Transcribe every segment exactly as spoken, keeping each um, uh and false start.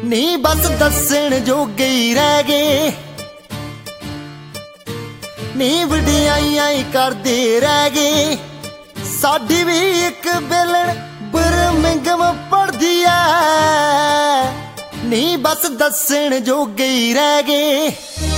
नी बस दस्सण जोगे ही रह गए, नी वडियाइयां ही करदे रह गए। साडी भी एक बेलण बरमिंघम पढ़दी ऐ, नी बस दस्सण जोगे ही रह गए।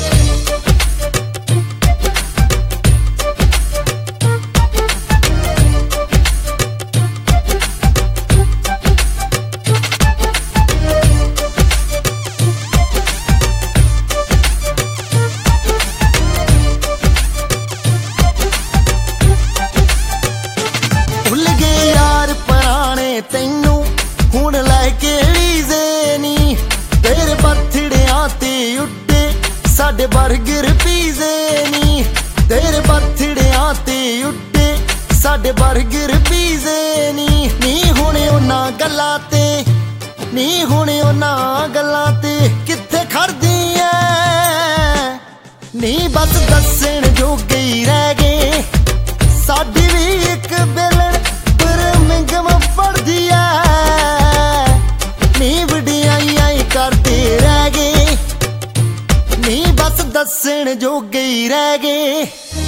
तैनू हुण लैके वीजे नी, तेरे बर्थड़ियां ते उड्डे साडे बर्गर पीजे नी, तेरे बर्थड़ियां ते उड्डे साडे बर्गर पीजे नी। नी हुणे उन्हां गल्लां ते, नी हुणे उन्हां गल्लां ते कित्थे खड़दी ऐ, नी बस दस्सण जोगे ही रह गए। साडी भी एक बेलण बरमिंघम पढ़दी ऐ, नी वडियाइयां ही करदे रह गए, नी बस दस्सण जोगे ही रह गए।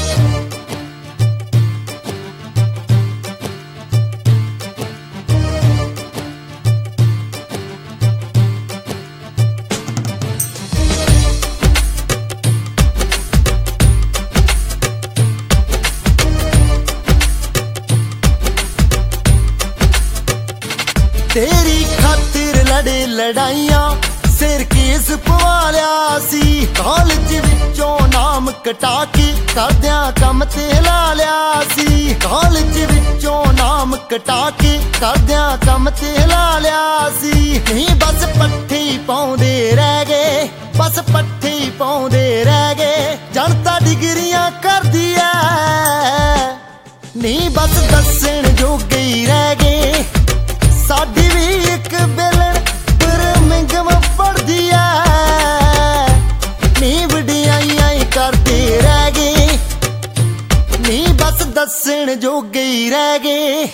तेरी खातिर लड़े लड़ाइयां सिर केस पवा लिया सी, कॉलेज विचों नाम कटा के करदियां कम ते ला लिया सी, कॉलेज विचों नाम कटा के करदियां कम ते ला लिया सी। नहीं बस पट्ठे ही पाउंदे रह गए, बस पट्ठे ही पाउंदे रह गए। जनता डिग्रियां करदी ऐ, नहीं बस दस्सण जोगे ही रह गए। साडी भी एक बेलण बरमिंघम पढ़दी ऐ, नी वडियाइयां ही करदे रह गए, नी बस दस्सण जोगे ही रह गए।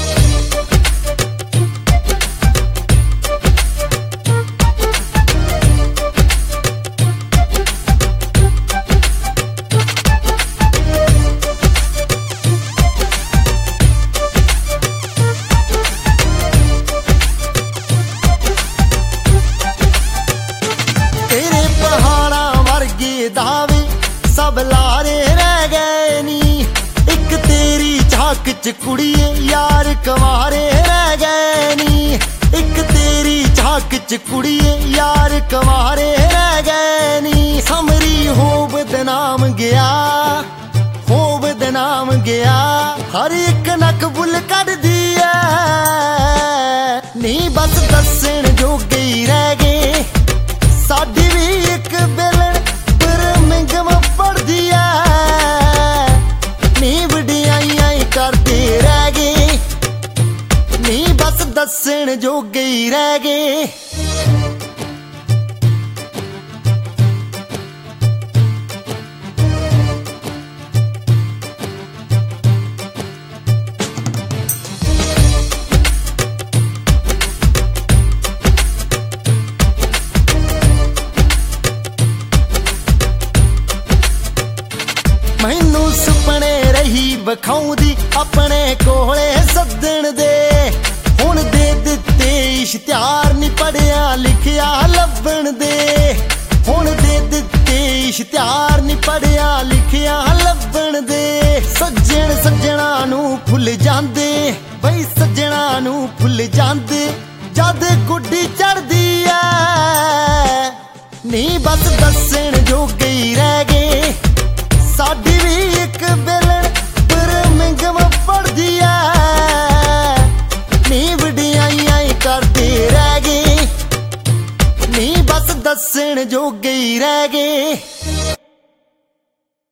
दावे सब लारे रह गए नी, एक तेरी झाक च कुड़िए यार कवारे रह गए नी, एक तेरी झाक च कुड़िए यार कवारे रह गए नी। समरी हो बदनाम गया, हो बदनाम गया, हर एक नक बुल कट दिया, नी बस दस्सण जोगे ही रह गए। साडी भी एक बेलण बरमिंघम पढ़दी ऐ, नी वडियाइयां ही करदे रह गए, नी बस दस्सण जोगे ही रह गए। मैनू सुपने रही विखाउंदी अपने कोले सद्दण दे, हुण दे दित्ते इश्तिहार नी पढ़िया लिखिया लभण दे, हुण दे दित्ते इश्तिहार नी पढ़िया लिखिया लभण दे। सज्जण सज्जणा नू भुल जांदे, बई सज्जणा नू भुल जांदे जद गुड्डी चढ़दी ऐ, नी बस दस्सण जोगे ही रह गए। साडी भी एक बेलण बरमिंघम पढ़दी ऐ, नी वडियाइयां ही करदे रह गए, नी बस दस्सण जोगे ही रह गए।